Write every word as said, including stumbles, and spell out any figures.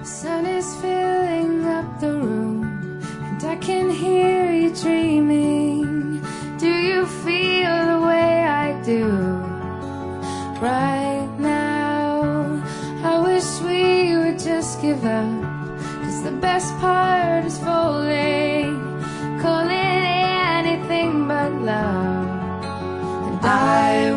The sun is filling up the room, and I can hear you dreaming. Do you feel the way I do right now? I wish we would just give up, 'cause the best part is falling, calling it anything but love. And I